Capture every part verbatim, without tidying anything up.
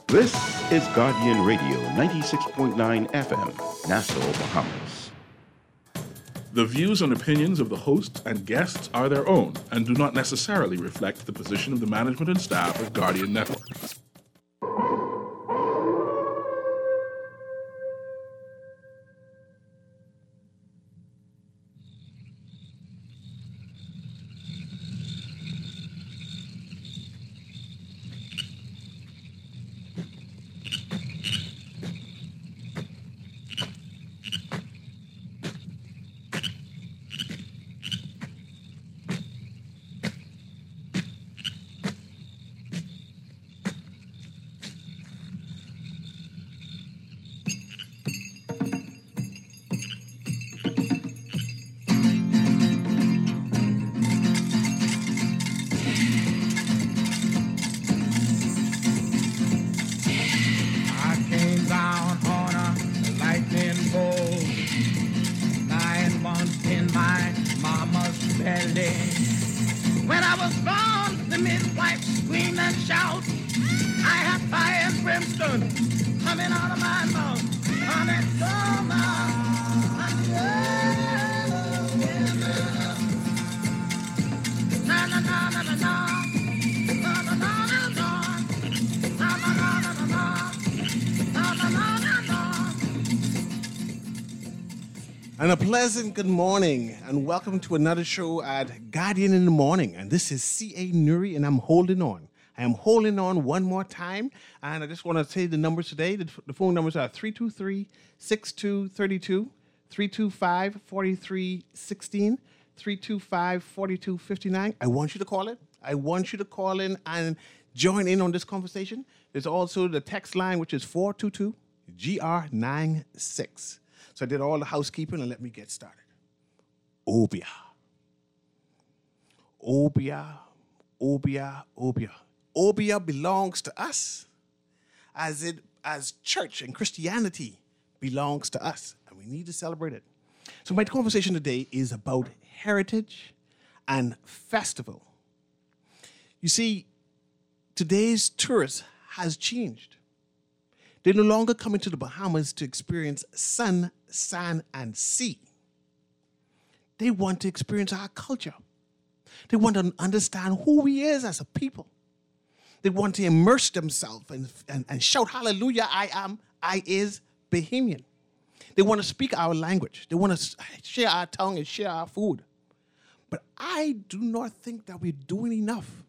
This is Guardian Radio ninety-six point nine F M, Nassau, Bahamas. The views and opinions of the hosts and guests are their own and do not necessarily reflect the position of the management and staff of Guardian Network. And a pleasant good morning, and welcome to another show at Guardian in the Morning. And this is C A Nuri, and I'm holding on. I am holding on one more time, and I just want to say the numbers today. The, the phone numbers are three two three, six two three two, three two five, four three one six, three two five, four two five nine. I want you to call it. I want you to call in and join in on this conversation. There's also the text line, which is four two two G R nine six. So I did all the housekeeping, and let me get started. Obeah. Obeah, Obeah, Obeah. Obeah belongs to us as it as church and Christianity belongs to us, and we need to celebrate it. So my conversation today is about heritage and festival. You see, today's tourist has changed. They're no longer coming to the Bahamas to experience sun, sand, and sea. They want to experience our culture. They want to understand who we is as a people. They want to immerse themselves and, and, and shout, hallelujah, I am, I is Bahamian. They want to speak our language. They want to share our tongue and share our food. But I do not think that we're doing enough.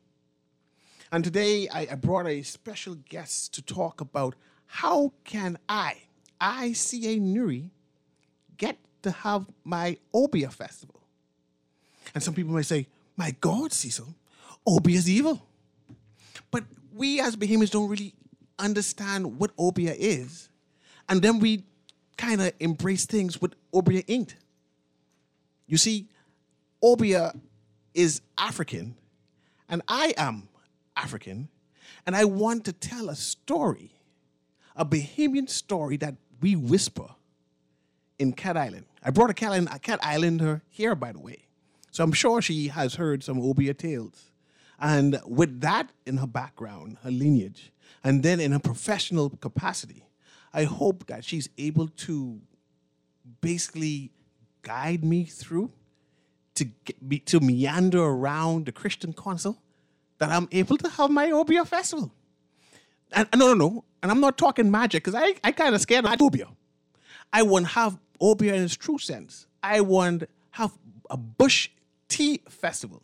And today I, I brought a special guest to talk about how can I, I, C A Nuri, get to have my Obeah festival? And some people may say, my God, Cecil, Obeah is evil. But we as Bahamians don't really understand what Obeah is. And then we kind of embrace things with Obeah Incorporated. You see, Obeah is African, and I am African, and I want to tell a story, a Bahamian story that we whisper in Cat Island. I brought a Cat, Island, a Cat Islander here, by the way. So I'm sure she has heard some Obeah tales. And with that in her background, her lineage, and then in her professional capacity, I hope that she's able to basically guide me through to get me, to meander around the Christian Council, that I'm able to have my Obeah festival. And, and no, no, no. And I'm not talking magic, because I, I kind of scared of Obeah. I want to have Obeah in its true sense. I want to have a bush tea festival.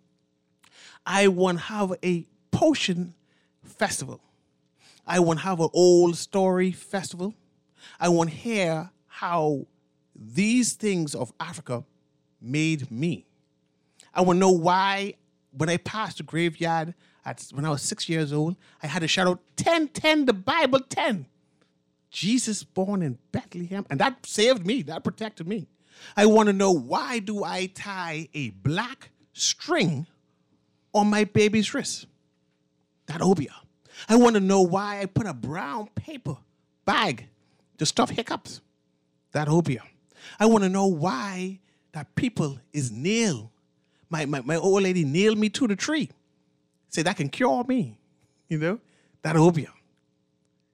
I want to have a potion festival. I want to have an old story festival. I want to hear how these things of Africa made me. I want to know why, when I passed the graveyard at, when I was six years old, I had to shout out, ten, ten, the Bible, ten. Jesus born in Bethlehem. And that saved me. That protected me. I want to know, why do I tie a black string on my baby's wrist? That Obeah. I want to know why I put a brown paper bag to stuff hiccups. That Obeah. I want to know why that people is nailed. My, my, my old lady nailed me to the tree. Say that can cure me. You know? That Obeah.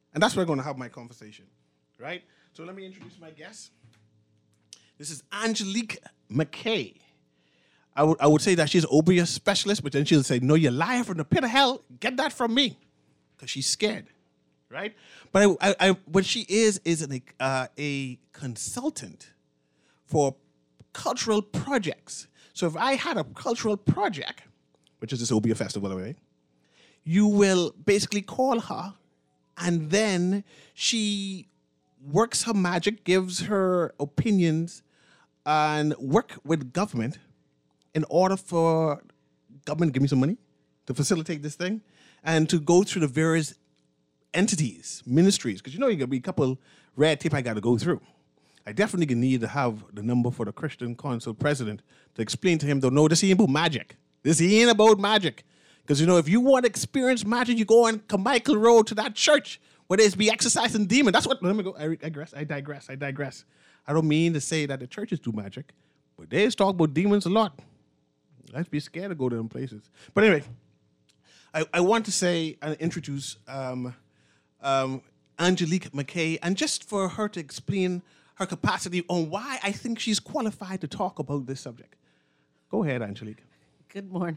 And that's where I'm going to have my conversation, right? So let me introduce my guest. This is Angelique McKay. I would I would say that she's an Obeah specialist, but then she'll say, no, you're lying from the pit of hell. Get that from me. Because she's scared, right? But I, I, I, what she is is an, uh, a consultant for cultural projects. So if I had a cultural project, which is this Obeah Festival, right? You will basically call her, and then she works her magic, gives her opinions, and work with government in order for government to give me some money to facilitate this thing and to go through the various entities, ministries, because you know you got to be a couple red tape I got to go through. I definitely need to have the number for the Christian Council president to explain to him, though, no, this ain't about magic. This ain't about magic. Because, you know, if you want to experience magic, you go on Carmichael Road to that church where there's be exercising demons. That's what, let me go, I digress, I digress, I digress. I don't mean to say that the churches do magic, but they talk about demons a lot. Let's be scared to go to them places. But anyway, I, I want to say and introduce um, um, Angelique McKay, and just for her to explain her capacity on why I think she's qualified to talk about this subject. Go ahead, Angelique. Good morning.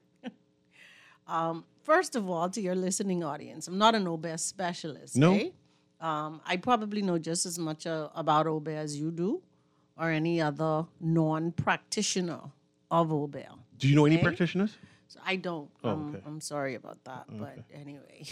um, first of all, to your listening audience, I'm not an Obeah specialist. No. Eh? Um, I probably know just as much uh, about Obeah as you do, or any other non-practitioner of Obeah. Do you know any Okay. practitioners? So I don't. Oh, um, okay. I'm sorry about that, but anyway.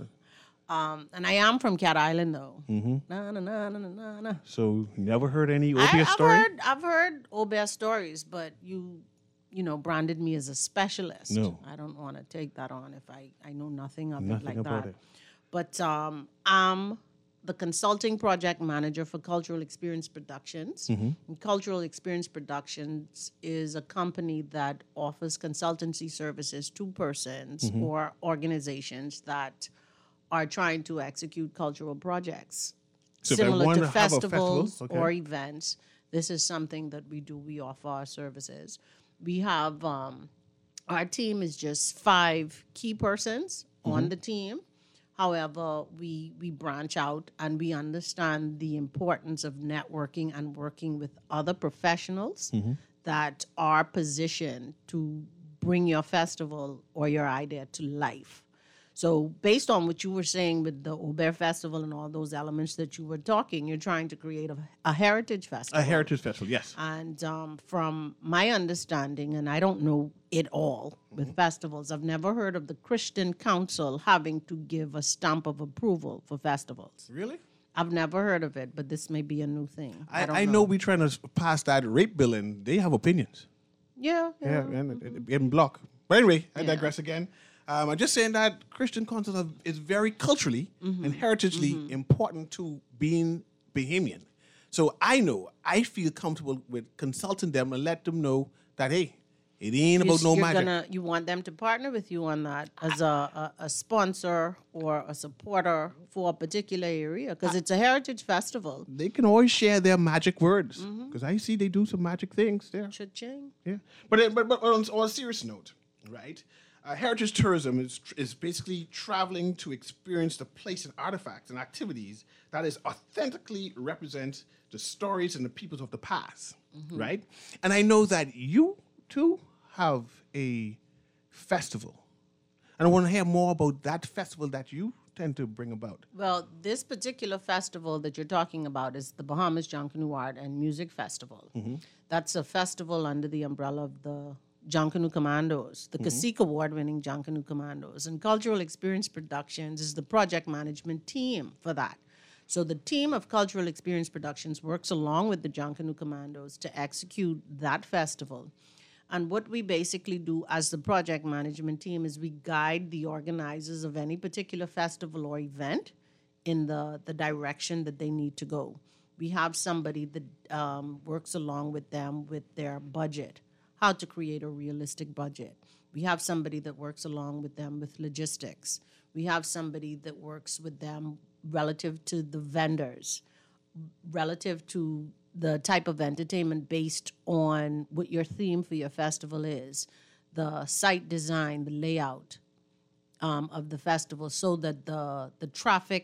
um, and I am from Cat Island, though. Mm-hmm. Na na na na na na. So never heard any I, Obeah I've story? heard I've heard Obeah stories, but you you know branded me as a specialist. No. I don't want to take that on if I, I know nothing of Nothing it like about that. it. But um, I'm the consulting project manager for Cultural Experience Productions. Mm-hmm. And Cultural Experience Productions is a company that offers consultancy services to persons Mm-hmm. or organizations that are trying to execute cultural projects. So if I Similar want to to have a festival, festivals okay. or events, this is something that we do. We offer our services. We have, um, our team is just five key persons Mm-hmm. on the team. However, we we branch out and we understand the importance of networking and working with other professionals Mm-hmm. that are positioned to bring your festival or your idea to life. So based on what you were saying with the Obeah Festival and all those elements that you were talking, you're trying to create a, a heritage festival. A heritage festival, yes. And um, from my understanding, and I don't know it all with festivals, I've never heard of the Christian Council having to give a stamp of approval for festivals. Really? I've never heard of it, but this may be a new thing. I, I, don't I know. know we're trying to pass that rape bill, and they have opinions. Yeah, yeah. Yeah, and it, it, it block. But anyway, I Yeah. digress again. Um, I'm just saying that Christian Council have, is very culturally Mm-hmm. and heritagely important to being Bahamian. So I know, I feel comfortable with consulting them and let them know that, hey, it ain't about You- no you're magic. Gonna, you want them to partner with you on that as a, a, a sponsor or a supporter for a particular area because it's a heritage festival. They can always share their magic words Mm-hmm. because I see they do some magic things there. Cha-ching. Yeah, but it- but, but on, on a serious note, right? Uh, heritage tourism is is basically traveling to experience the place and artifacts and activities that is authentically represent the stories and the peoples of the past, right? And I know that you too have a festival, and I want to hear more about that festival that you tend to bring about. Well, this particular festival that you're talking about is the Bahamas John Canoe Art and Music Festival. That's a festival under the umbrella of the John Canoe Commandos, the CACIC award-winning John Canoe Commandos. And Cultural Experience Productions is the project management team for that. So the team of Cultural Experience Productions works along with the John Canoe Commandos to execute that festival. And what we basically do as the project management team is we guide the organizers of any particular festival or event in the, the direction that they need to go. We have somebody that um, works along with them with their budget, how to create a realistic budget. We have somebody that works along with them with logistics. We have somebody that works with them relative to the vendors, relative to the type of entertainment based on what your theme for your festival is, the site design, the layout um, of the festival, so that the the traffic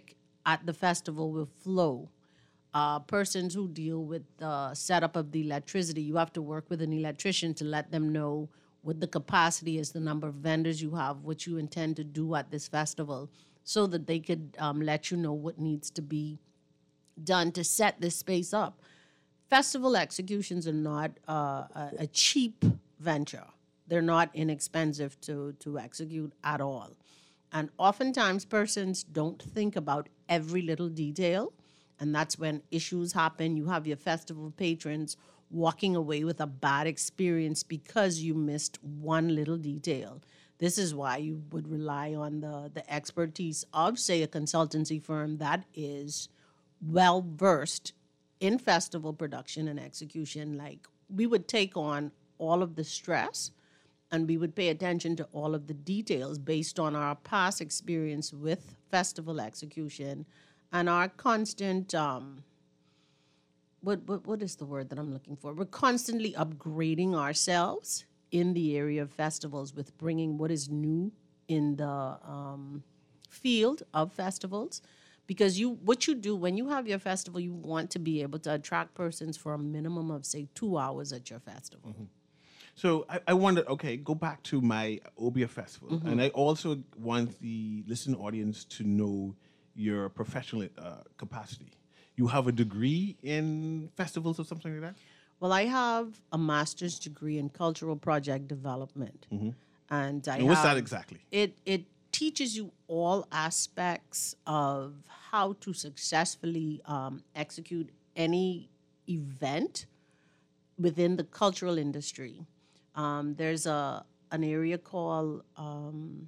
at the festival will flow. Uh, persons who deal with the setup of the electricity, you have to work with an electrician to let them know what the capacity is, the number of vendors you have, what you intend to do at this festival, so that they could um, let you know what needs to be done to set this space up. Festival executions are not uh, a, a cheap venture. They're not inexpensive to, to execute at all. And oftentimes persons don't think about every little detail, and that's when issues happen. You have your festival patrons walking away with a bad experience because you missed one little detail. This is why you would rely on the, the expertise of, say, a consultancy firm that is well-versed in festival production and execution. Like, we would take on all of the stress and we would pay attention to all of the details based on our past experience with festival execution and our constant, um, what, what what is the word that I'm looking for? We're constantly upgrading ourselves in the area of festivals with bringing what is new in the um, field of festivals. Because you, what you do when you have your festival, you want to be able to attract persons for a minimum of, say, two hours at your festival. Mm-hmm. So I, I wanted, okay, go back to my Obia Festival. Mm-hmm. And I also want the listening audience to know your professional uh, capacity. You have a degree in festivals or something like that? Well, I have a master's degree in cultural project development. Mm-hmm. And I and what's have, that exactly? It, it teaches you all aspects of how to successfully um, execute any event within the cultural industry. Um, there's a an area called um,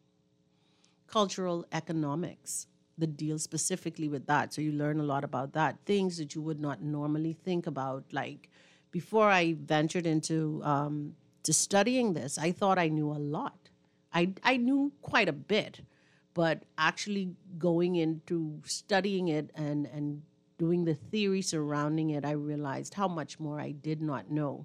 cultural economics that deals specifically with that. So you learn a lot about that, things that you would not normally think about. Like, before I ventured into um, to studying this, I thought I knew a lot. I, I knew quite a bit, but actually going into studying it and, and doing the theory surrounding it, I realized how much more I did not know.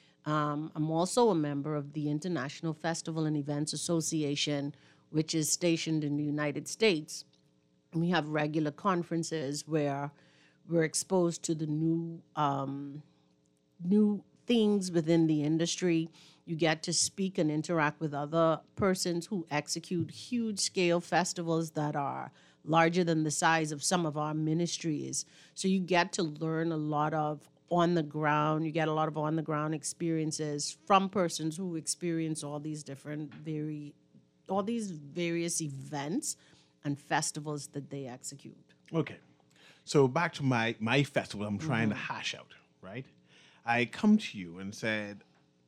Um, I'm also a member of the International Festival and Events Association, which is stationed in the United States. We have regular conferences where we're exposed to the new um, new things within the industry. You get to speak and interact with other persons who execute huge-scale festivals that are larger than the size of some of our ministries. So you get to learn a lot of on the ground. You get a lot of on the ground experiences from persons who experience all these different very, all these various events and festivals that they execute. Okay. So back to my, my festival I'm trying Mm-hmm. to hash out, right? I come to you and said,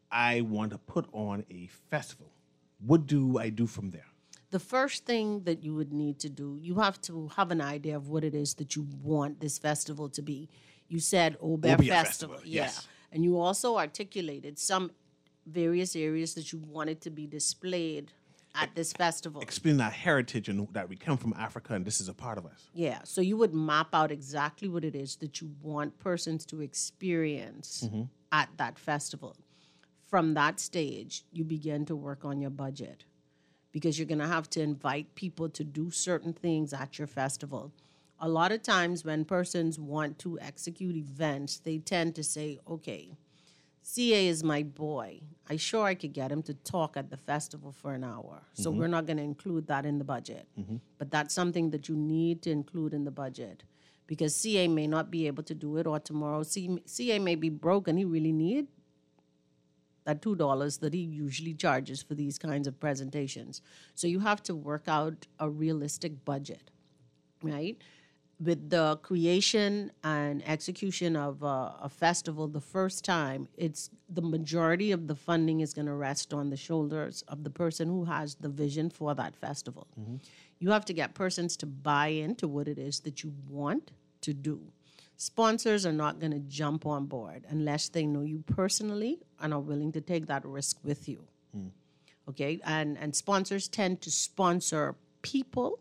I want to put on a festival. What do I do from there? The first thing that you would need to do, you have to have an idea of what it is that you want this festival to be. You said Obia, Obia Festival. Festival, Yeah. yes. And you also articulated some various areas that you wanted to be displayed at this festival. Explain our heritage and that we come from Africa and this is a part of us. Yeah. So you would map out exactly what it is that you want persons to experience Mm-hmm. at that festival. From that stage, you begin to work on your budget, because you're going to have to invite people to do certain things at your festival. A lot of times when persons want to execute events, they tend to say, okay, C A is my boy. I sure I could get him to talk at the festival for an hour. So we're not going to include that in the budget. But that's something that you need to include in the budget, because C A may not be able to do it, or tomorrow C- CA may be broke and he really need that two dollars that he usually charges for these kinds of presentations. So you have to work out a realistic budget, right? With the creation and execution of a, a festival the first time, it's the majority of the funding is going to rest on the shoulders of the person who has the vision for that festival. Mm-hmm. You have to get persons to buy into what it is that you want to do. Sponsors are not going to jump on board unless they know you personally and are willing to take that risk with you. Mm. Okay? And, and sponsors tend to sponsor people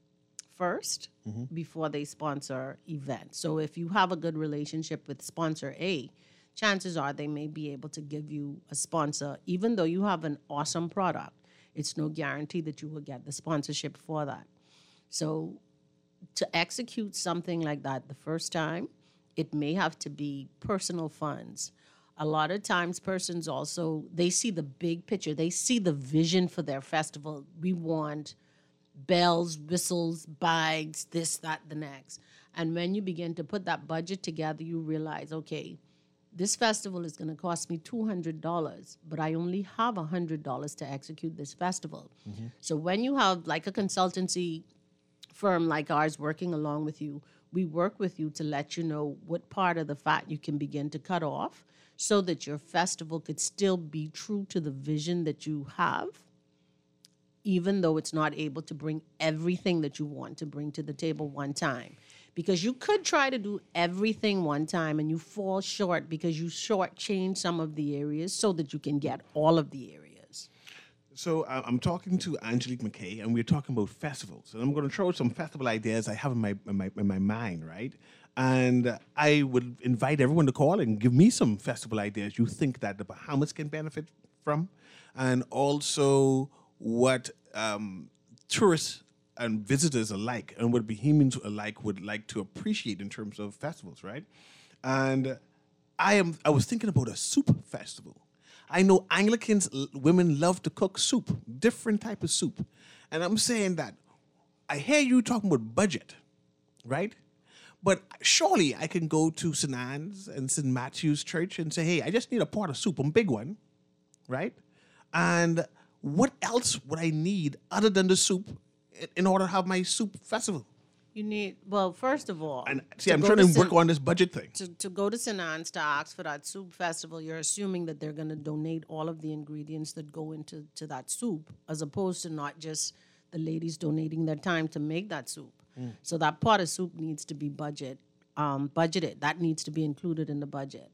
first mm-hmm. before they sponsor events. So if you have a good relationship with sponsor A, chances are they may be able to give you a sponsor. Even though you have an awesome product, it's no guarantee that you will get the sponsorship for that. So to execute something like that the first time, it may have to be personal funds. A lot of times persons also, they see the big picture. They see the vision for their festival. We want bells, whistles, bags, this, that, the next. And when you begin to put that budget together, you realize, okay, this festival is going to cost me two hundred dollars, but I only have one hundred dollars to execute this festival. Mm-hmm. So when you have like a consultancy firm like ours working along with you, we work with you to let you know what part of the fat you can begin to cut off so that your festival could still be true to the vision that you have, even though it's not able to bring everything that you want to bring to the table one time. Because you could try to do everything one time and you fall short because you shortchange some of the areas so that you can get all of the areas. So uh, I'm talking to Angelique McKay, and we're talking about festivals. And I'm going to throw some festival ideas I have in my in my, in my mind, right? And uh, I would invite everyone to call and give me some festival ideas you think that the Bahamas can benefit from, and also what um, tourists and visitors alike, and what Bahamians alike would like to appreciate in terms of festivals, right? And I am. I was thinking about a soup festival. I know Anglicans, l- women love to cook soup, different type of soup, and I'm saying that I hear you talking about budget, right? But surely I can go to Saint Anne's and Saint Matthew's Church and say, hey, I just need a pot of soup, a big one, right? And what else would I need other than the soup in order to have my soup festival? You need, well, first of all... And see, to I'm go trying to Saint- work on this budget thing. To, to go to Saint Anne's to ask for that soup festival, you're assuming that they're going to donate all of the ingredients that go into to that soup, as opposed to not just the ladies donating their time to make that soup. Mm. So that pot of soup needs to be budget, um, budgeted. That needs to be included in the budget.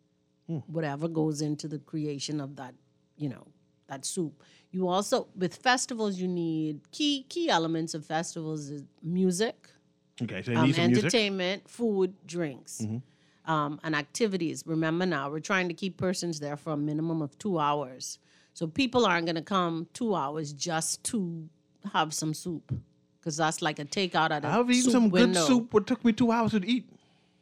Mm. Whatever goes into the creation of that, you know, that soup. You also, with festivals, you need key key elements of festivals is music, Okay, so you um, need some music. entertainment, food, drinks, Mm-hmm. um, and activities. Remember now, we're trying to keep persons there for a minimum of two hours. So people aren't going to come two hours just to have some soup, because that's like a takeout at a I've eaten soup some window. good soup, what took me two hours to eat.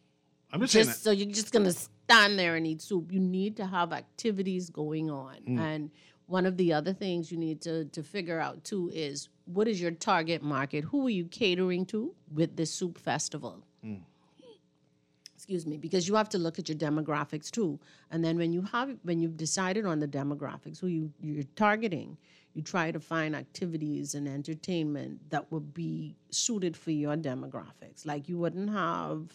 I'm just, saying Just that. so you're just gonna stand there and eat soup. You need to have activities going on. Mm. And one of the other things you need to to figure out too is, what is your target market? Who are you catering to with this soup festival? Mm. Excuse me, because you have to look at your demographics too. And then when you have when you've decided on the demographics, who you, you're targeting, you try to find activities and entertainment that would be suited for your demographics. Like you wouldn't have,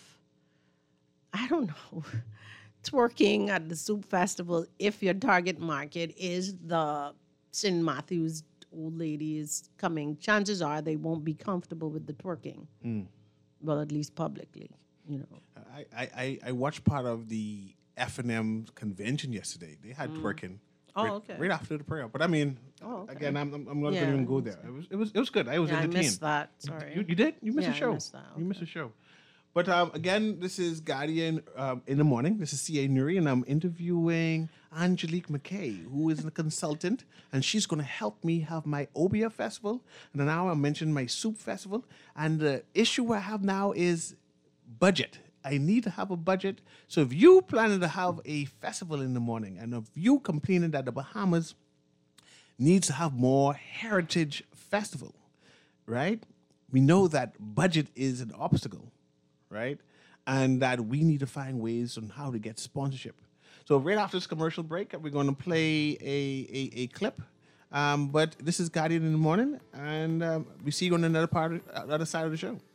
I don't know, twerking at the soup festival if your target market is the Saint Matthew's old ladies coming. Chances are they won't be comfortable with the twerking. Mm. Well, at least publicly, you know. I, I, I- I watched part of the F and M convention yesterday. They had twerking. Oh, right, okay. Right after the prayer. But I mean, Oh, okay. again, I'm, I'm, I'm not Yeah. going to even go there. It was, it was, it was good. I was Yeah, I entertained. missed that. Sorry. You, you did? You missed Yeah, a I show. missed that. You missed a show. But um, again, this is Guardian um, in the morning. This is C A Nuri, and I'm interviewing Angelique McKay, who is a consultant, and she's going to help me have my Obia festival. And then now I mentioned my soup festival. And the issue I have now is budget. I need to have a budget. So if you planning to have a festival in the morning, and if you complaining that the Bahamas needs to have more heritage festival, right? We know that budget is an obstacle, right? And that we need to find ways on how to get sponsorship. So right after this commercial break, we're going to play a, a, a clip. Um, but this is Guardian in the morning, and um, we see you on another part, of, uh, other side of the show.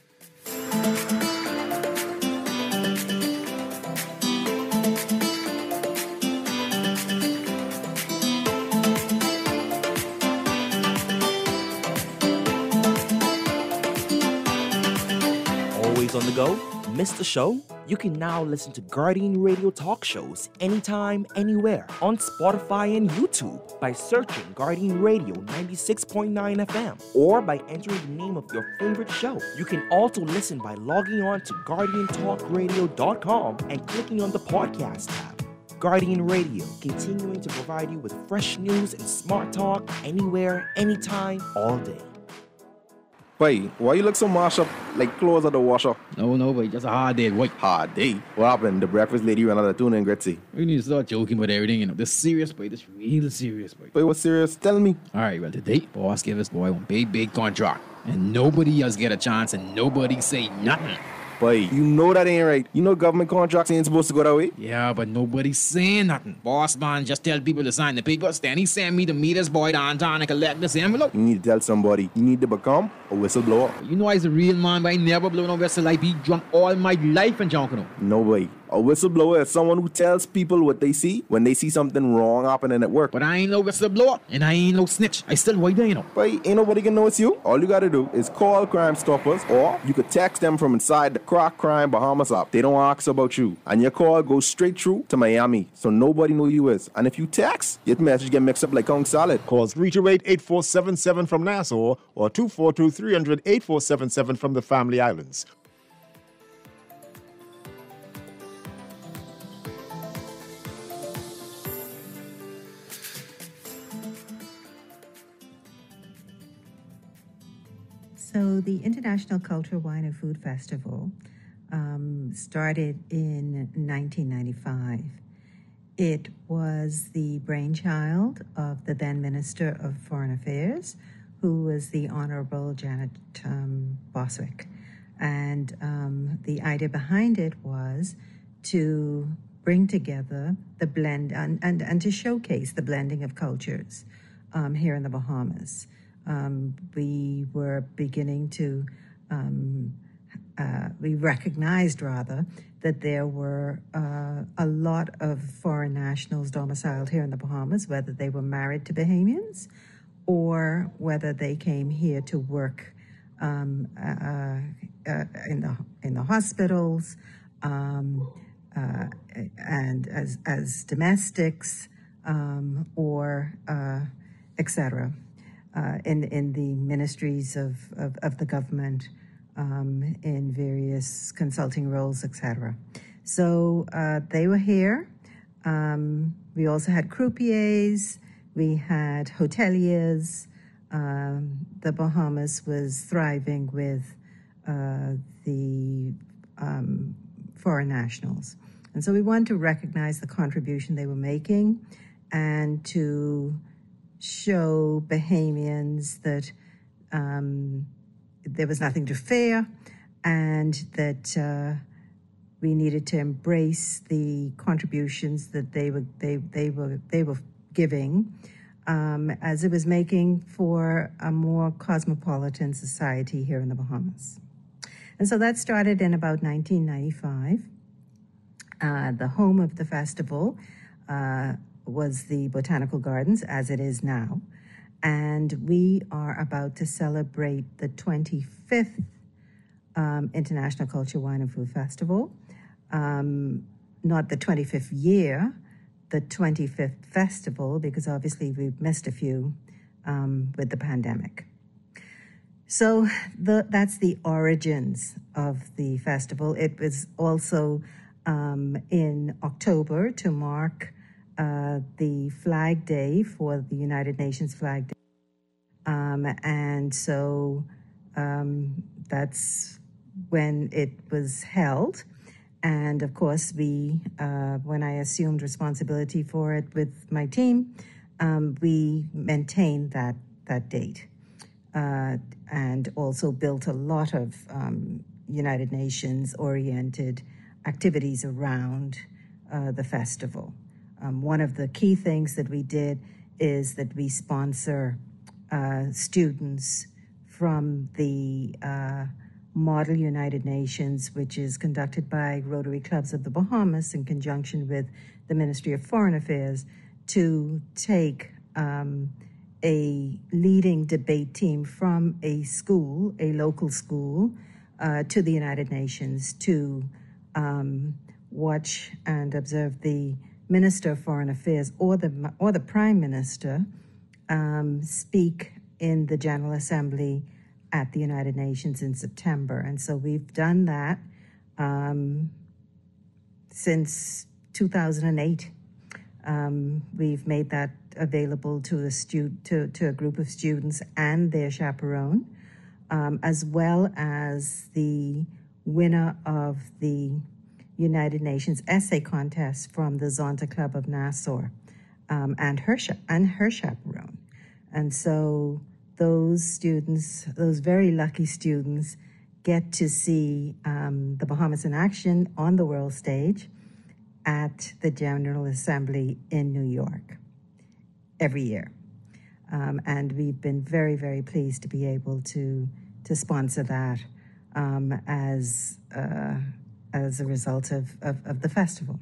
Always on the go? Missed the show? You can now listen to Guardian Radio talk shows anytime, anywhere on Spotify and YouTube by searching Guardian Radio ninety-six point nine F M or by entering the name of your favorite show. You can also listen by logging on to guardian talk radio dot com and clicking on the podcast tab. Guardian Radio, continuing to provide you with fresh news and smart talk anywhere, anytime, all day. Boy, why you look so mashed up like clothes at the washer? No, no, boy, just a hard day, boy. Hard day? What happened? The breakfast lady ran out of tuna and gritty. We need to start joking about everything, you know. This serious, boy. This real serious, boy. Boy, what's serious? Tell me. All right, well, today, boss gave us, boy, one big, big contract. And nobody else get a chance and nobody say nothing. Boy, you know that ain't right. You know government contracts ain't supposed to go that way. Yeah, but nobody's saying nothing. Boss man just tell people to sign the papers. Then he send me to meet his boy downtown and collect this envelope. You need to tell somebody. You need to become a whistleblower. You know I's a real man, but I never blow no whistle. I be drunk all my life in Junkanoo. No way. A whistleblower is someone who tells people what they see when they see something wrong happening at work. But I ain't no whistleblower, and I ain't no snitch. I still white there, you know. But ain't nobody can know it's you. All you gotta do is call Crime Stoppers, or you could text them from inside the Crack Crime Bahamas app. They don't ask about you. And your call goes straight through to Miami, so nobody know you is. And if you text, your message get mixed up like Kong Salad. Call three two eight, eight four seven seven from Nassau or two four two, three hundred, eight four seven seven from the Family Islands. So the International Culture, Wine and Food Festival um, started in nineteen ninety-five. It was the brainchild of the then Minister of Foreign Affairs, who was the Honorable Janet um, Boswick. And um, the idea behind it was to bring together the blend and, and, and to showcase the blending of cultures um, here in the Bahamas. Um, we were beginning to, um, uh, we recognized rather that there were uh, a lot of foreign nationals domiciled here in the Bahamas, whether they were married to Bahamians or whether they came here to work um, uh, uh, in the in the hospitals um, uh, and as as domestics um, or uh, et cetera. Uh, in in the ministries of, of, of the government, um, in various consulting roles, et cetera. So uh, they were here. Um, we also had croupiers. We had hoteliers. Um, the Bahamas was thriving with uh, the um, foreign nationals. And so we wanted to recognize the contribution they were making and to show Bahamians that um, there was nothing to fear and that uh, we needed to embrace the contributions that they were they they were they were giving um, as it was making for a more cosmopolitan society here in the Bahamas. And so that started in about nineteen ninety-five. Uh, the home of the festival uh, was the Botanical Gardens, as it is now. And we are about to celebrate the twenty-fifth um, International Culture, Wine and Food Festival. Um, not the twenty-fifth year, the twenty-fifth festival, because obviously we've missed a few um, with the pandemic. So the, that's the origins of the festival. It was also um, in October to mark Uh, the Flag Day for the United Nations Flag Day. Um, and so um, that's when it was held. And of course, we, uh, when I assumed responsibility for it with my team, um, we maintained that, that date uh, and also built a lot of um, United Nations-oriented activities around uh, the festival. Um, one of the key things that we did is that we sponsor uh, students from the uh, Model United Nations, which is conducted by Rotary Clubs of the Bahamas in conjunction with the Ministry of Foreign Affairs, to take um, a leading debate team from a school, a local school, uh, to the United Nations to um, watch and observe the Minister of Foreign Affairs or the or the Prime Minister um, speak in the General Assembly at the United Nations in September. And so we've done that um, since two thousand eight. Um, we've made that available to a stu- to, to a group of students and their chaperone. um, as well as the winner of the United Nations essay contest from the Zonta Club of Nassau, um, and her cha- and her chaperone. And so those students, those very lucky students, get to see um, the Bahamas in action on the world stage at the General Assembly in New York every year. Um, and we've been very, very pleased to be able to to sponsor that um, as uh, as a result of, of, of the festival.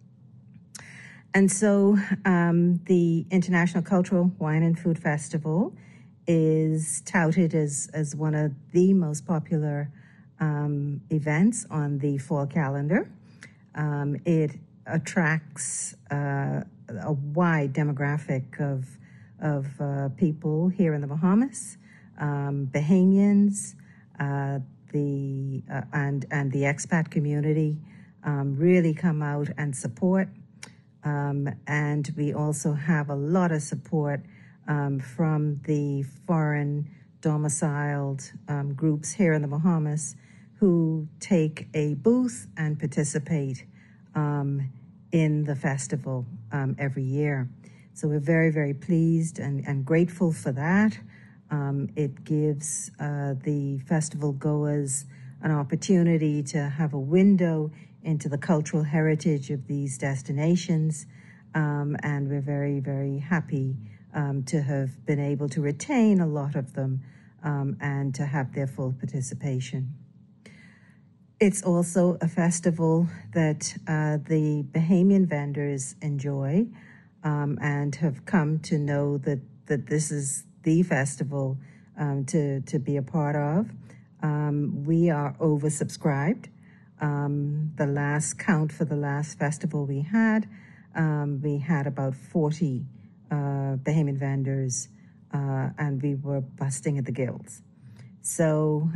And so um, the International Cultural Wine and Food Festival is touted as, as one of the most popular um, events on the fall calendar. Um, it attracts uh, a wide demographic of, of uh, people here in the Bahamas, um, Bahamians, uh, the uh, and and the expat community um, really come out and support. Um, and we also have a lot of support um, from the foreign domiciled um, groups here in the Bahamas who take a booth and participate um, in the festival um, every year. So we're very, very pleased and, and grateful for that. Um, it gives uh, the festival goers an opportunity to have a window into the cultural heritage of these destinations. Um, and we're very, very happy um, to have been able to retain a lot of them um, and to have their full participation. It's also a festival that uh, the Bahamian vendors enjoy um, and have come to know that, that this is the festival um, to, to be a part of. Um, we are oversubscribed. Um, the last count for the last festival we had, um, we had about forty uh, Bahamian vendors, uh, and we were busting at the gills. So,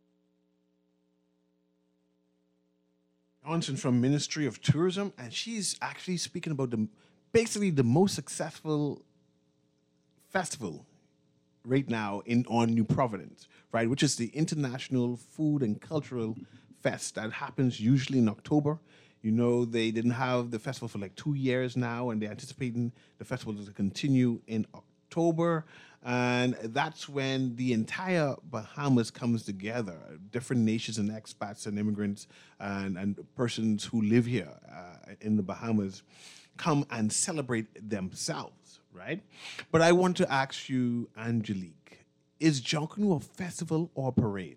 Johnson from Ministry of Tourism, and she's actually speaking about the basically the most successful festival right now in on New Providence, right, which is the International Food and Cultural Fest that happens usually in October. You know, they didn't have the festival for like two years now, and they're anticipating the festival to continue in October. And that's when the entire Bahamas comes together. Different nations and expats and immigrants and, and persons who live here uh, in the Bahamas come and celebrate themselves, right? But I want to ask you, Angelique, is Junkanoo a festival or a parade?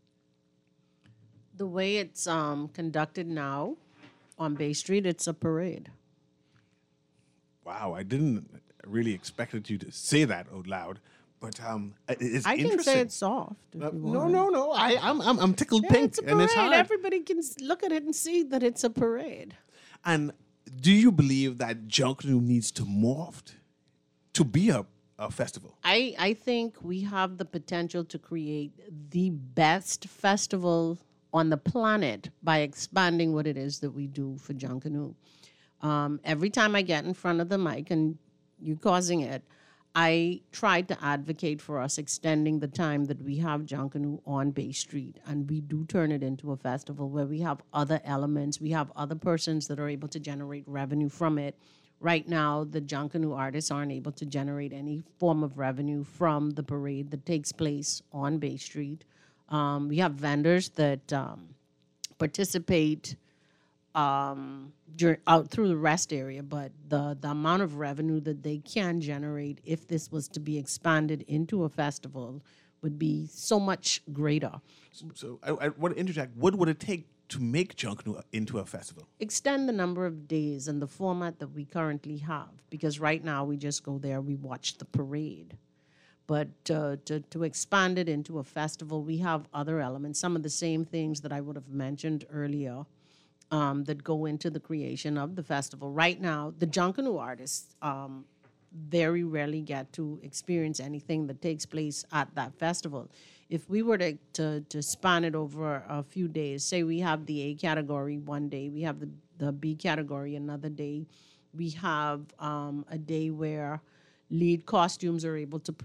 The way it's um, conducted now on Bay Street, it's a parade. Wow, I didn't really expect you to say that out loud, but um, it's I interesting. can say it's soft. if Uh, you no, want. no, no. I, I'm, I'm, I'm tickled Yeah, pink, it's a and it's parade. hard. Everybody can s- look at it and see that it's a parade. And do you believe that Junkanoo needs to morph to be a, a festival? I, I think we have the potential to create the best festival on the planet by expanding what it is that we do for Junkanoo. Um, every time I get in front of the mic, and you causing it, I tried to advocate for us extending the time that we have Junkanoo on Bay Street, and we do turn it into a festival where we have other elements. We have other persons that are able to generate revenue from it. Right now, the Junkanoo artists aren't able to generate any form of revenue from the parade that takes place on Bay Street. Um, we have vendors that um, participate um, dur- out through the rest area, but the, the amount of revenue that they can generate if this was to be expanded into a festival would be so much greater. So I, I want to interject. What would it take to make Junkanoo into a festival? Extend the number of days and the format that we currently have, because right now we just go there, we watch the parade. But uh, to, to expand it into a festival, we have other elements, some of the same things that I would have mentioned earlier um, that go into the creation of the festival. Right now, the Junkanoo artists um, very rarely get to experience anything that takes place at that festival. If we were to, to, to span it over a few days, say we have the A category one day, we have the, the B category another day, we have um, a day where lead costumes are able to per-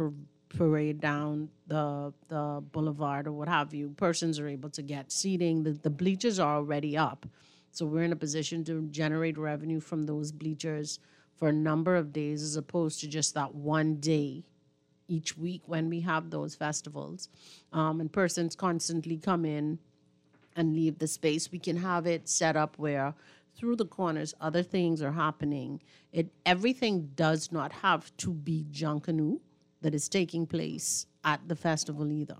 parade down the the boulevard or what have you, persons are able to get seating. The, the bleachers are already up. So we're in a position to generate revenue from those bleachers for a number of days as opposed to just that one day each week when we have those festivals. Um, and persons constantly come in and leave the space. We can have it set up where through the corners other things are happening. It everything does not have to be Junkanoo that is taking place at the festival either.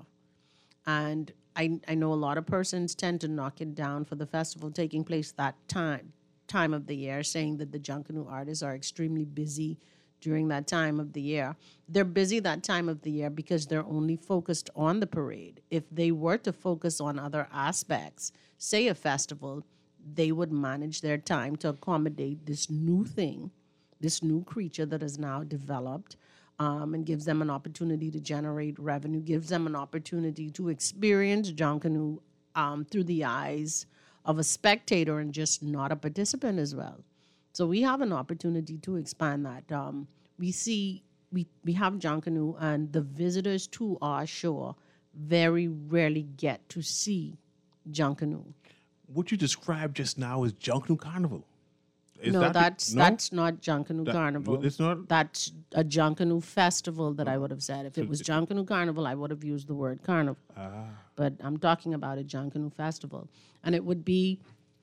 And I, I know a lot of persons tend to knock it down for the festival taking place that time time of the year, saying that the Junkanoo artists are extremely busy during that time of the year. They're busy that time of the year because they're only focused on the parade. If they were to focus on other aspects, say a festival, they would manage their time to accommodate this new thing, this new creature that is now developed, um, and gives them an opportunity to generate revenue, gives them an opportunity to experience Junkanoo um, through the eyes of a spectator and just not a participant as well. So we have an opportunity to expand that. Um, we see, we, we have Junkanoo, and the visitors to our show very rarely get to see Junkanoo. What you described just now is Junkanoo Carnival. Is no, that that's the, no? that's not Junkanoo That- Carnival. it's not? That's a Junkanoo festival that I would have said. If it was Junkanoo Carnival, I would have used the word carnival. Ah. But I'm talking about a Junkanoo festival. And it would be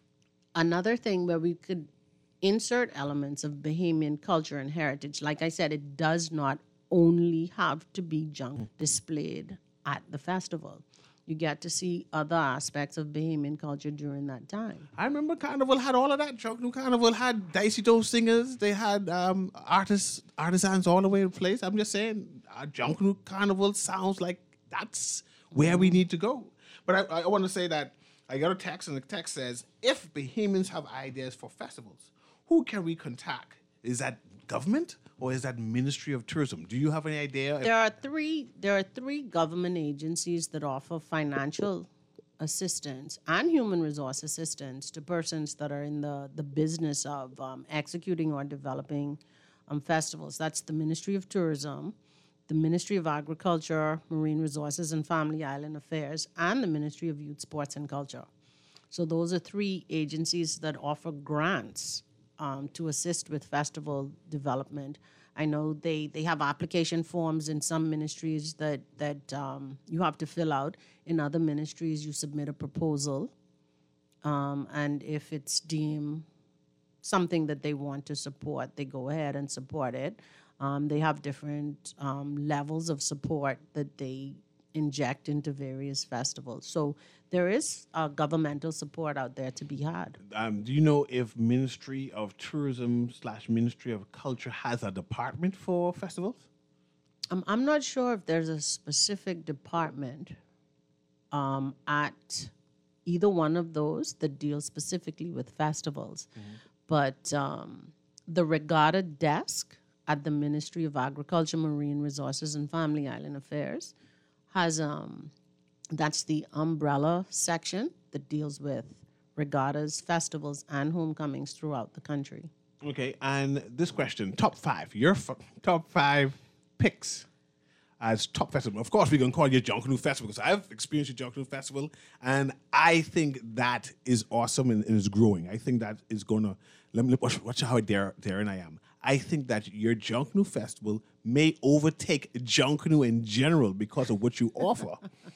another thing where we could insert elements of Bahamian culture and heritage. Like I said, it does not only have to be junk displayed at the festival. You get to see other aspects of Bahamian culture during that time. I remember Carnival had all of that. Junkanoo Carnival had Dicey Doe singers. They had um, artists, artisans all the way to place. I'm just saying, uh, Junkanoo Carnival sounds like that's where we need to go. But I, I want to say that I got a text, and the text says, if Bahamians have ideas for festivals, who can we contact? Is that government or is that Ministry of Tourism? Do you have any idea? There are three. There are three government agencies that offer financial assistance and human resource assistance to persons that are in the the business of um, executing or developing um, festivals. That's the Ministry of Tourism, the Ministry of Agriculture, Marine Resources, and Family Island Affairs, and the Ministry of Youth, Sports, and Culture. So those are three agencies that offer grants Um, to assist with festival development. I know they, they have application forms in some ministries that, that um, you have to fill out. In other ministries, you submit a proposal, um, and if it's deemed something that they want to support, they go ahead and support it. Um, they have different um, levels of support that they inject into various festivals. So there is uh, governmental support out there to be had. Um, do you know if Ministry of Tourism slash Ministry of Culture has a department for festivals? Um, I'm not sure if there's a specific department um, at either one of those that deals specifically with festivals. But um, the regatta desk at the Ministry of Agriculture, Marine Resources, and Family Island Affairs has, um, that's the umbrella section that deals with regattas, festivals, and homecomings throughout the country. Okay, and this question, top five, your f- top five picks as top festival. Of course, we're going to call you Junkanoo Festival because I've experienced your Junkanoo Festival, and I think that is awesome and, and is growing. I think that is going to, let me watch, watch how dare, daring I am. I think that your Junkanoo Festival may overtake Junkanoo in general because of what you offer.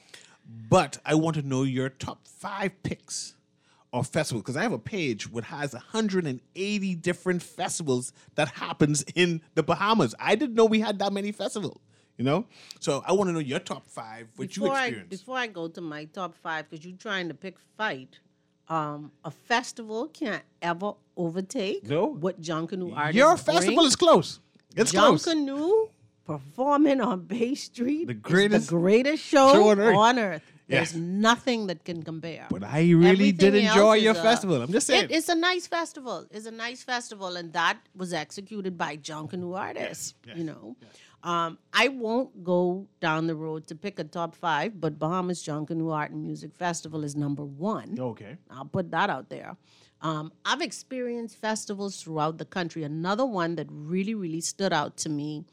But I want to know your top five picks of festivals, because I have a page which has one hundred eighty different festivals that happens in the Bahamas. I didn't know we had that many festivals, you know? So I want to know your top five, what before you I, experienced. before I go to my top five, because you're trying to pick fight, um, a festival can't ever overtake No. what Junkanoo artists Your festival bring. is close. It's close. Junkanoo performing on Bay Street The is greatest the greatest show, show on earth. on earth. Yes. There's nothing that can compare. But I really did Everything enjoy else your is a- festival. I'm just saying. It, it's a nice festival. It's a nice festival, and that was executed by Junkanoo artists. yes, You know, um, I won't go down the road to pick a top five, but Bahamas Junkanoo Art and Music Festival is number one. Okay. I'll put that out there. Um, I've experienced festivals throughout the country. Another one that really, really stood out to me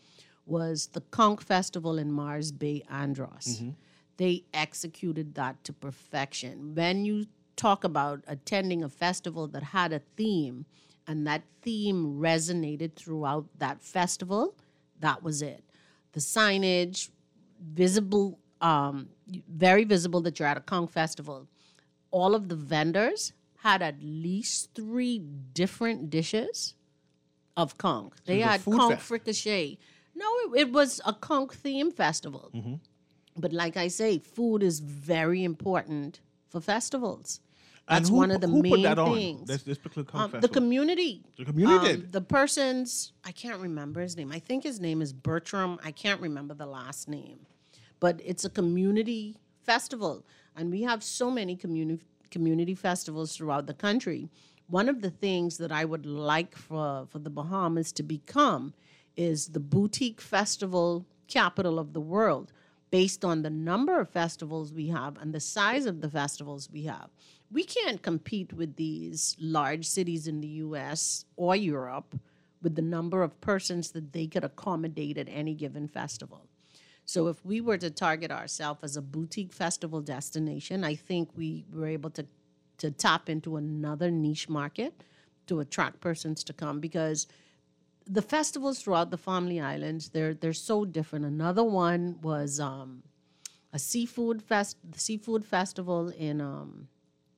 was the Conch Festival in Mars Bay, Andros. They executed that to perfection. When you talk about attending a festival that had a theme and that theme resonated throughout that festival, that was it. The signage, visible, um, very visible that you're at a Conch Festival. All of the vendors had at least three different dishes of conch. They was a had food conch fest. fricassee. No, it, it was a conch theme festival. But like I say, food is very important for festivals. And That's who- one of the who put main that on? things. This- this particular conch Um, the festival? community. The community Um, did? The person's, I can't remember his name. I think his name is Bertram. I can't remember the last name. But it's a community festival. And we have so many community community festivals throughout the country. One of the things that I would like for, for the Bahamas to become is the boutique festival capital of the world, based on the number of festivals we have and the size of the festivals we have. We can't compete with these large cities in the U S or Europe with the number of persons that they could accommodate at any given festival. So if we were to target ourselves as a boutique festival destination, I think we were able to, to tap into another niche market to attract persons to come, because the festivals throughout the Family Islands, they're they're so different. Another one was um, a seafood fest, the seafood festival in um,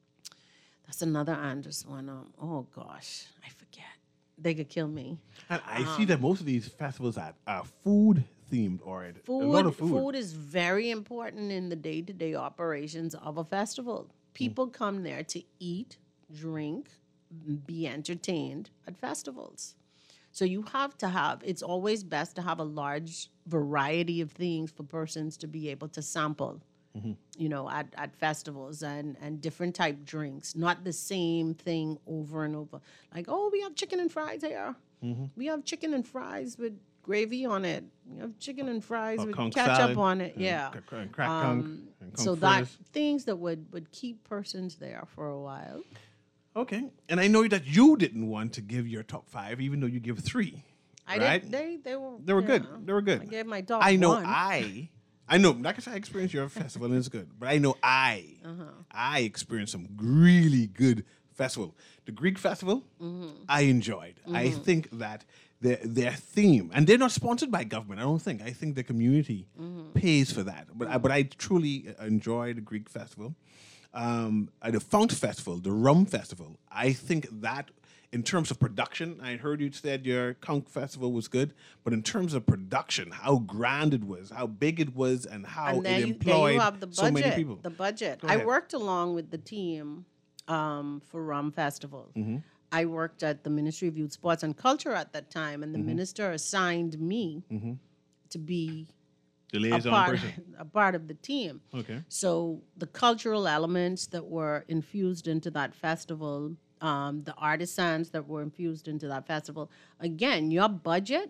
that's another Andros one. Um, oh gosh, I forget. They could kill me. And I see that most of these festivals are, are food themed or a Food, lot of food. food. is very important in the day-to-day operations of a festival. People come there to eat, drink, be entertained at festivals. So you have to have, it's always best to have a large variety of things for persons to be able to sample, you know, at, at festivals, and, and different type drinks, not the same thing over and over. Like, oh, we have chicken and fries here. We have chicken and fries with gravy on it. We have chicken and fries Or with conch ketchup salad on it. and Yeah. cra- cra- and crack Um, conch and conch so that fritters. things that would, would keep persons there for a while. Okay. And I know that you didn't want to give your top five, even though you give three. I right? did. They they were They were good. yeah. They were good. I gave my dog I know one. I, I know, like I said, I experienced your festival and it's good. But I know I, Uh-huh. I experienced some really good festival. The Greek festival, Mm-hmm. I enjoyed. I think that their their theme, and they're not sponsored by government. I don't think. I think the community Mm-hmm. pays for that. But I, but I truly enjoyed the Greek festival. Um, uh, the Funk Festival, the Rum Festival. I think that in terms of production, I heard you said your Conch Festival was good, but in terms of production, how grand it was, how big it was, and how and there it you, employed there you have the budget. so many people. The budget. Go I ahead. worked along with the team um, for Rum Festival. Mm-hmm. I worked at the Ministry of Youth, Sports, and Culture at that time, and the Mm-hmm. minister assigned me to be The a liaison part, person. a part of the team. Okay. So the cultural elements that were infused into that festival, um, the artisans that were infused into that festival, again, your budget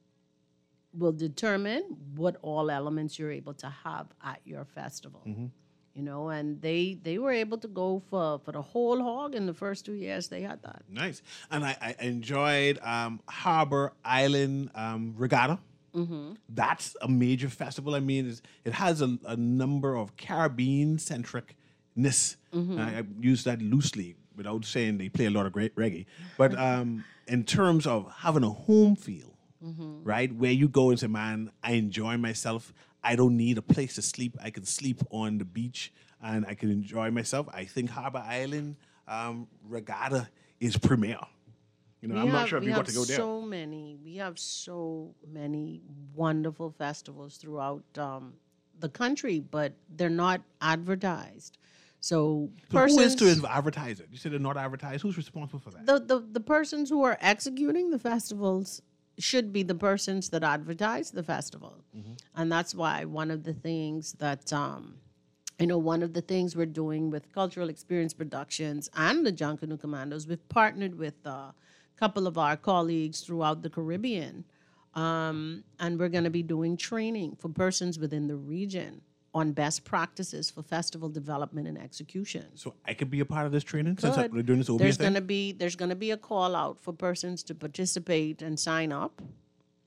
will determine what all elements you're able to have at your festival. You know, and they they were able to go for, for the whole hog in the first two years they had that. Nice. And I, I enjoyed um, Harbor Island um, Regatta. That's a major festival. I mean, it's, it has a, a number of Caribbean-centricness. I, I use that loosely without saying they play a lot of great reggae. But um, in terms of having a home feel, right, where you go and say, man, I enjoy myself. I don't need a place to sleep. I can sleep on the beach and I can enjoy myself. I think Harbor Island um, Regatta is premier. You know, We I'm not have- sure if we you have got to go there. so many. We have so many wonderful festivals throughout um, the country, but they're not advertised. So, So who is persons, to advertise it? You said they're not advertised. Who's responsible for that? the, the the persons who are executing the festivals should be the persons that advertise the festival, Mm-hmm. and that's why one of the things that um, you know, one of the things we're doing with Cultural Experience Productions and the John Canoe Commandos, we've partnered with a couple of our colleagues throughout the Caribbean, um, and we're going to be doing training for persons within the region on best practices for festival development and execution. So I could be a part of this training since Good. we're doing this O B S There's thing? going to be there's going to be a call out for persons to participate and sign up.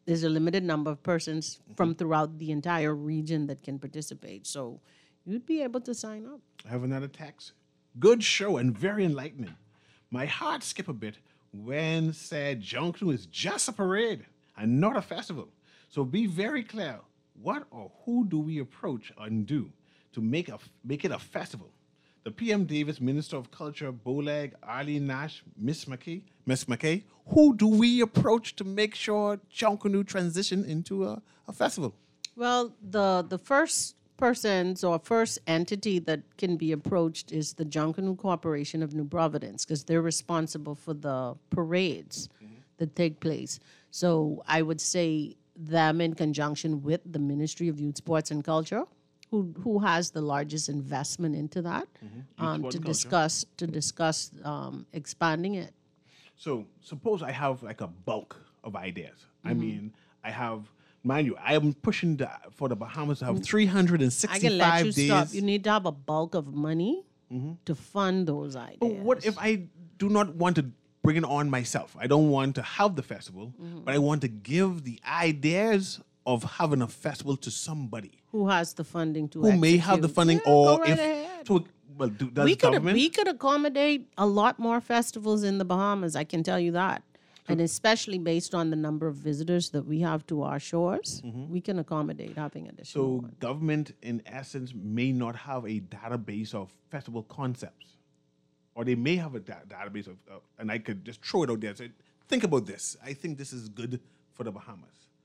there's a limited number of persons from throughout the entire region that can participate. So you'd be able to sign up. I have another text. Good show and very enlightening. My heart skipped a bit when said Junkanoo is just a parade and not a festival. So be very clear. What or who do we approach and do to make a make it a festival? The P M Davis, Minister of Culture, Boleg, Arlene Nash, Miss McKay, Miss McKay. Who do we approach to make sure Junkanoo transition into a, a festival? Well, the the first persons or first entity that can be approached is the Junkanoo Corporation of New Providence, because they're responsible for the parades mm-hmm. that take place. So I would say them in conjunction with the Ministry of Youth, Sports, and Culture, who who has the largest investment into that, mm-hmm. um, to discuss to discuss um, expanding it. So suppose I have like a bulk of ideas. Mm-hmm. I mean, I have, mind you, I am pushing the, for the Bahamas to have three hundred sixty-five I can let you days. stop. You need to have a bulk of money mm-hmm. to fund those ideas. But what if I do not want to bring it on myself? I don't want to have the festival, mm-hmm. but I want to give the ideas of having a festival to somebody who has the funding to who execute. may have the funding, yeah, or right if ahead. to well, do, does we could government? we could accommodate a lot more festivals in the Bahamas. I can tell you that, so, and especially based on the number of visitors that we have to our shores, mm-hmm. we can accommodate having additional. So ones. government, in essence, may not have a database of festival concepts, or they may have a da- database of, uh, and I could just throw it out there and say, think about this. I think this is good for the Bahamas.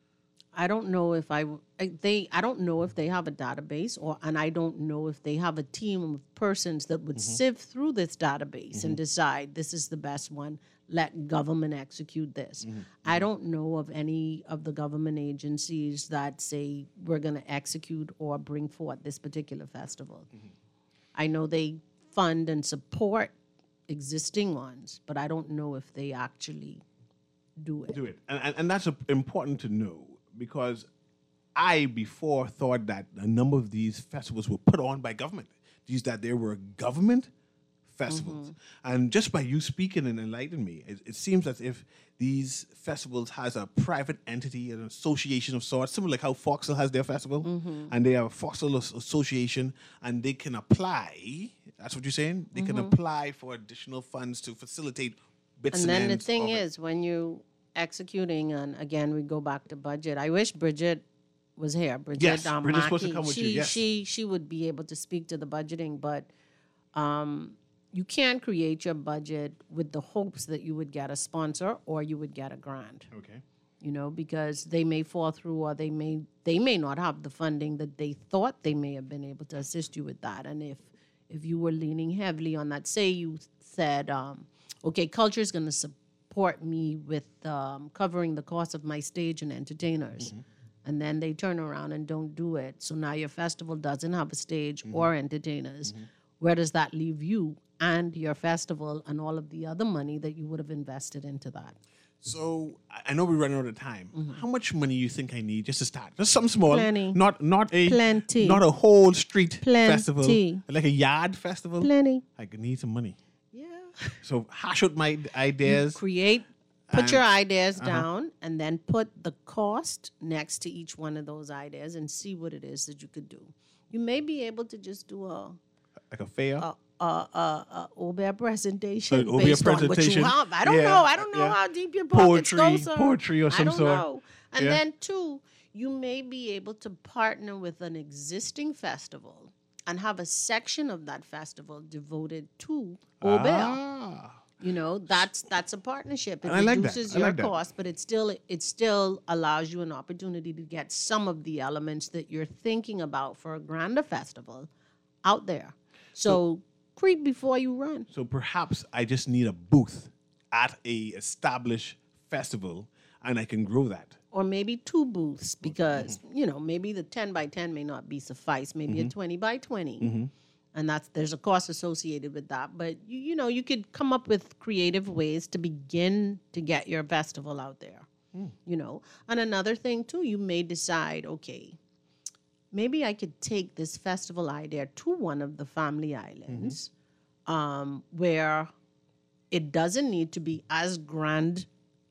I don't know if I they I don't know if they have a database, or and I don't know if they have a team of persons that would mm-hmm. sift through this database mm-hmm. and decide this is the best one. Let government execute this. Mm-hmm. I don't know of any of the government agencies that say we're going to execute or bring forth this particular festival. Mm-hmm. I know they fund and support existing ones, but I don't know if they actually do it. Do it, and and, and that's a, important to know. Because I before thought that a number of these festivals were put on by government. These that there were government festivals. Mm-hmm. And just by you speaking and enlightening me, it, it seems as if these festivals has a private entity, an association of sorts, similar like how Foxhill has their festival. Mm-hmm. And they have a Foxhill association, and they can apply, that's what you're saying? They mm-hmm. can apply for additional funds to facilitate bits and, and then ends the thing of is, when you executing, and again we go back to budget. I wish Bridget was here. Bridget, yes, um, Bridget's supposed to come she, with you. Yes. she she would be able to speak to the budgeting, but um, you can create your budget with the hopes that you would get a sponsor or you would get a grant. Okay. You know, because they may fall through, or they may they may not have the funding that they thought they may have been able to assist you with that. And if if you were leaning heavily on that, say you said, um, okay, culture is going to support support me with um, covering the cost of my stage and entertainers. Mm-hmm. And then they turn around and don't do it. So now your festival doesn't have a stage mm-hmm. or entertainers. Mm-hmm. Where does that leave you and your festival and all of the other money that you would have invested into that? So I know we're running out of time. Mm-hmm. How much money you think I need just to start? Just something small. Plenty. Not not a Plenty. Not a whole street Plenty. festival. Like a yard festival. Plenty. I could need some money. So hash out my ideas. You create, put your ideas uh-huh. down, and then put the cost next to each one of those ideas and see what it is that you could do. You may be able to just do a like a fair, a a, a, a Obia presentation so based presentation. on what you have. I don't yeah. know. I don't know yeah. how deep your pockets poetry, go, sir. poetry or some I don't sort. know. And yeah. then two, you may be able to partner with an existing festival and have a section of that festival devoted to Obia. Ah. You know, that's that's a partnership. It and I like reduces that. I your like that. cost, but it still it still allows you an opportunity to get some of the elements that you're thinking about for a grander festival out there. So, so creep before you run. So perhaps I just need a booth at a established festival, and I can grow that. Or maybe two booths, because mm-hmm. you know, maybe the ten by ten may not be suffice. Maybe mm-hmm. a twenty by twenty. Mm-hmm. And that's there's a cost associated with that. But, you, you know, you could come up with creative ways to begin to get your festival out there, mm. you know. And another thing, too, you may decide, okay, maybe I could take this festival idea to one of the family islands mm-hmm. um, where it doesn't need to be as grand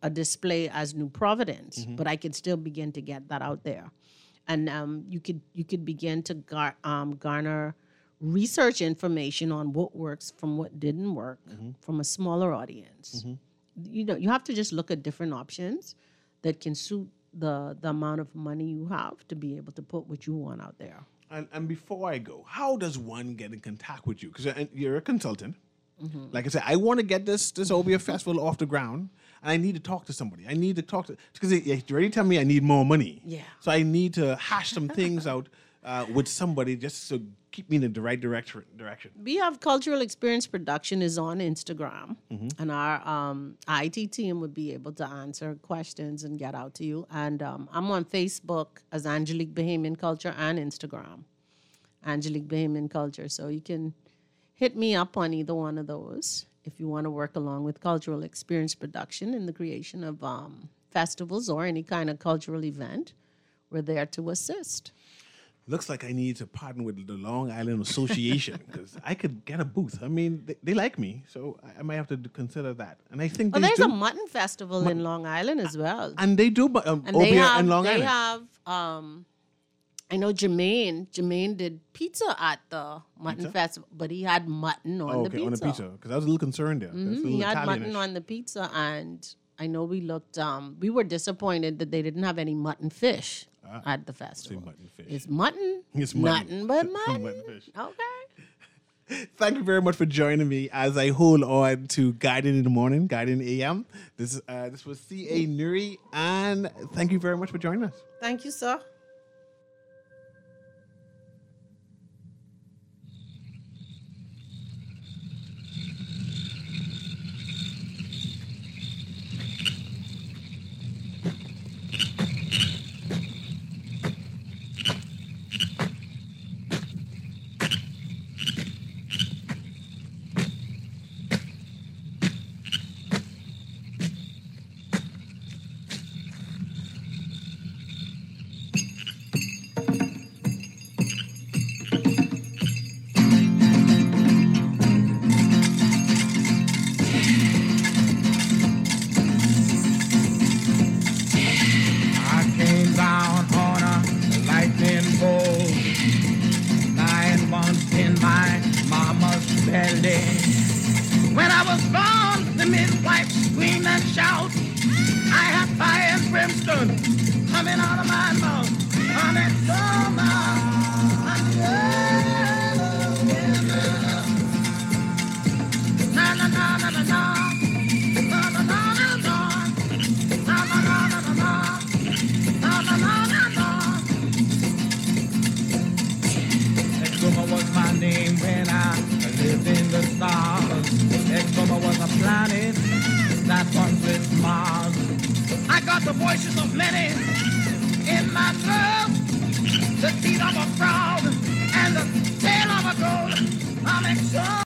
a display as New Providence, but I could still begin to get that out there. And um, you could you could begin to gar- um, garner research information on what works from what didn't work from a smaller audience. You know, you have to just look at different options that can suit the the amount of money you have to be able to put what you want out there. And, and before I go, how does one get in contact with you? Because you're a consultant. Like I said, I want to get this this Obia Festival off the ground, and I need to talk to somebody. I need to talk to, because you already tell me I need more money. Yeah. So I need to hash some things out uh, with somebody just to keep me in the right direction. Direction. We have Cultural Experience Production is on Instagram, and our um, I T team would be able to answer questions and get out to you. And um, I'm on Facebook as Angelique Bahamian Culture and Instagram, Angelique Bahamian Culture. So you can hit me up on either one of those if you want to work along with Cultural Experience Production in the creation of um, festivals or any kind of cultural event. We're there to assist. Looks like I need to partner with the Long Island Association because I could get a booth. I mean, they, they like me, so I, I might have to d- consider that. And I think Well, they there's do, a mutton festival in Long Island as well. and they do um, And Obia they have, and Long they Island. have, um, I know Jermaine, Jermaine did pizza at the mutton festival, but he had mutton on Oh, the okay, pizza. on the pizza because I was a little concerned there. That's a Mhm, little He had Italianish. mutton on the pizza, and I know we looked, um, we were disappointed that they didn't have any mutton fish at the festival. mutton fish. It's mutton, It's mutton. nothing but mutton. Mutton fish. Okay. Thank you very much for joining me as I hold on to Guiding in the Morning, Guiding A M. This uh, this was C A. Nuri, and thank you very much for joining us. Thank you, sir. I came down on a lightning bolt, nine months in my mama's belly. When I was born, the midwife screamed and shout. I had fire and brimstone coming out of my mouth. I'm in summer. Na na na na na na. Na na na na na. Na na na na na na. Na na na na na. Exuma was my name when I lived in the stars. Exuma was a planet that once with Mars. I got the voices of many in my throat, the teeth of a frog and the tail of a goat. I'm exhausted.